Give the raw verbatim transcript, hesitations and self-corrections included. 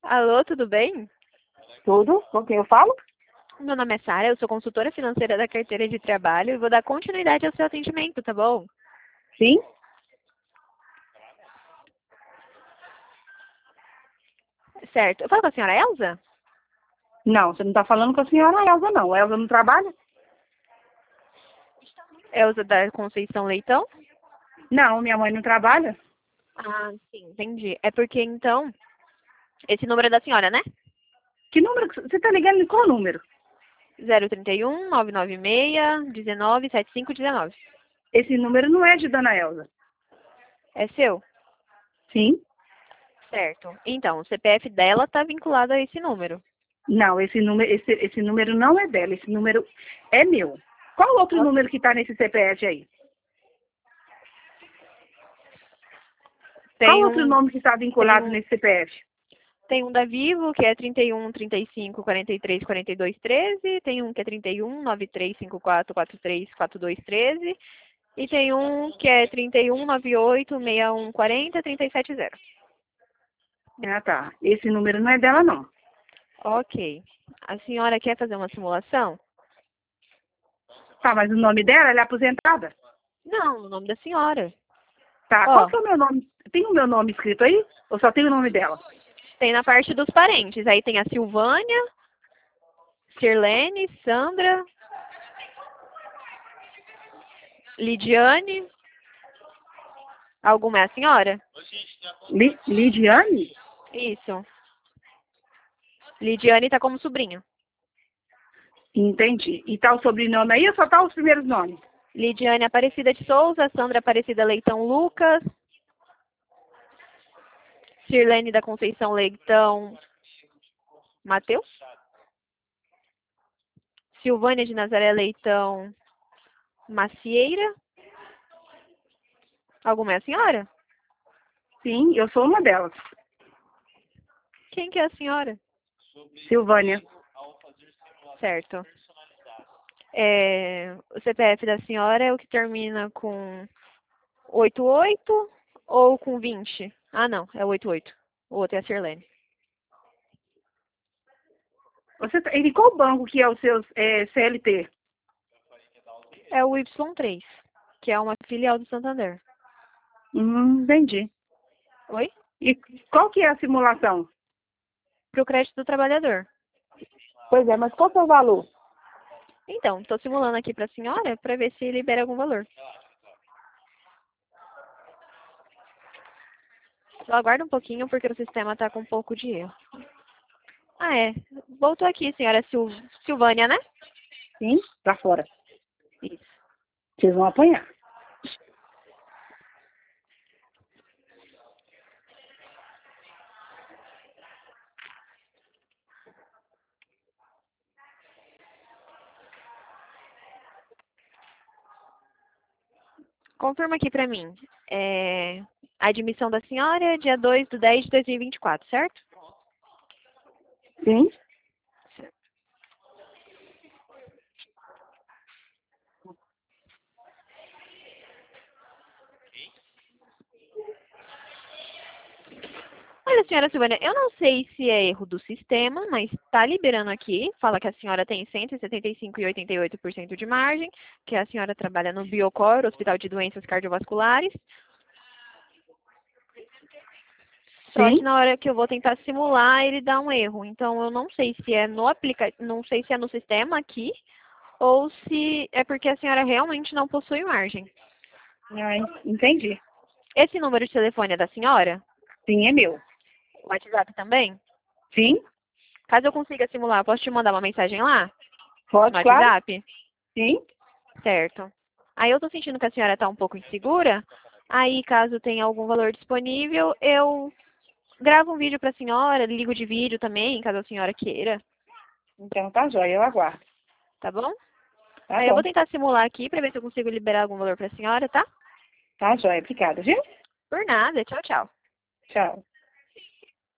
Alô, tudo bem? Tudo? Com quem eu falo? Meu nome é Sara, eu sou consultora financeira da carteira de trabalho e vou dar continuidade ao seu atendimento, tá bom? Sim? Certo. Eu falo com a senhora Elza? Não, você não está falando com a senhora Elza, não. A Elza não trabalha? Elza da Conceição Leitão? Não, minha mãe não trabalha. Ah, sim, entendi. É porque, então, esse número é da senhora, né? Que número? que Você está ligando em qual número? zero trinta e um, nove nove seis, dezenove, setenta e cinco dezenove. Esse número não é de Dona Elza. É seu? Sim? Certo. Então, o C P F dela está vinculado a esse número. Não, esse número, esse, esse número não é dela. Esse número é meu. Qual outro Ok. número que está nesse C P F aí? Qual Tem outro um, nome que está tem vinculado um, nesse C P F? tem um da Vivo, que é trinta e um, trinta e cinco, quarenta e três, quarenta e dois, treze. Tem um que é trinta e um, noventa e três, cinquenta e quatro, quarenta e três, quarenta e dois, treze. E tem um que é trinta e um, noventa e oito, sessenta e um, quarenta, trinta e sete, zero. Ah, tá. Esse número não é dela, não. Ok. A senhora quer fazer uma simulação? Tá, mas o nome dela, ela é aposentada? Não, o nome da senhora. Tá, qual Ó, que é o meu nome? Tem o meu nome escrito aí? Ou só tem o nome dela? tem na parte dos parentes. Aí tem a Silvânia, Sirlene, Sandra, Lidiane. Alguma é a senhora? Li, Lidiane? Isso. Lidiane tá como sobrinho. Entendi. E tá o sobrenome aí ou só tá os primeiros nomes? Lidiane Aparecida de Souza, Sandra Aparecida Leitão Lucas, Sirlene da Conceição Leitão Matheus, Silvânia de Nazaré Leitão Macieira. Alguma é a senhora? Sim, eu sou uma delas. Quem que é a senhora? Silvânia. Certo. É, o C P F da senhora é o que termina com oitenta e oito ou com vinte? Ah, não, é oitenta e oito. O outro é a Sirlene. Você tá, e qual banco que é o seu é, C L T? É o Y três, que é uma filial do Santander. Hum, entendi. Oi? E qual que é a simulação? Para o crédito do trabalhador. Pois é, mas qual que é o valor? Então, estou simulando aqui para a senhora para ver se libera algum valor. Só aguarda um pouquinho porque o sistema está com um pouco de erro. Ah, é. Voltou aqui, senhora Sil Silvânia, né? Sim, pra fora. Isso. Vocês vão apanhar. Confirma aqui para mim. É, a admissão da senhora é dia dois de dez de dois mil e vinte e quatro, certo? Sim? Olha, senhora Silvânia, eu não sei se é erro do sistema, mas está liberando aqui. Fala que a senhora tem cento e setenta e cinco vírgula oitenta e oito por cento de margem, que a senhora trabalha no Biocor, Hospital de Doenças Cardiovasculares. Só que Sim? na hora que eu vou tentar simular, ele dá um erro. Então, eu não sei se é no aplica... não sei se é no sistema aqui, ou se é porque a senhora realmente não possui margem. Ah, entendi. Esse número de telefone é da senhora? Sim, é meu. O WhatsApp também? Sim? Caso eu consiga simular, posso te mandar uma mensagem lá? No Pode, claro? WhatsApp? Sim? Certo. Aí eu tô sentindo que a senhora está um pouco insegura. Aí, caso tenha algum valor disponível, eu gravo um vídeo para a senhora, ligo de vídeo também, caso a senhora queira, Então tá jóia, eu aguardo. tá bom? Tá Aí eu vou bom. tentar simular aqui para ver se eu consigo liberar algum valor para a senhora, tá? Tá jóia, obrigada, viu? Por nada. Tchau, tchau. Tchau.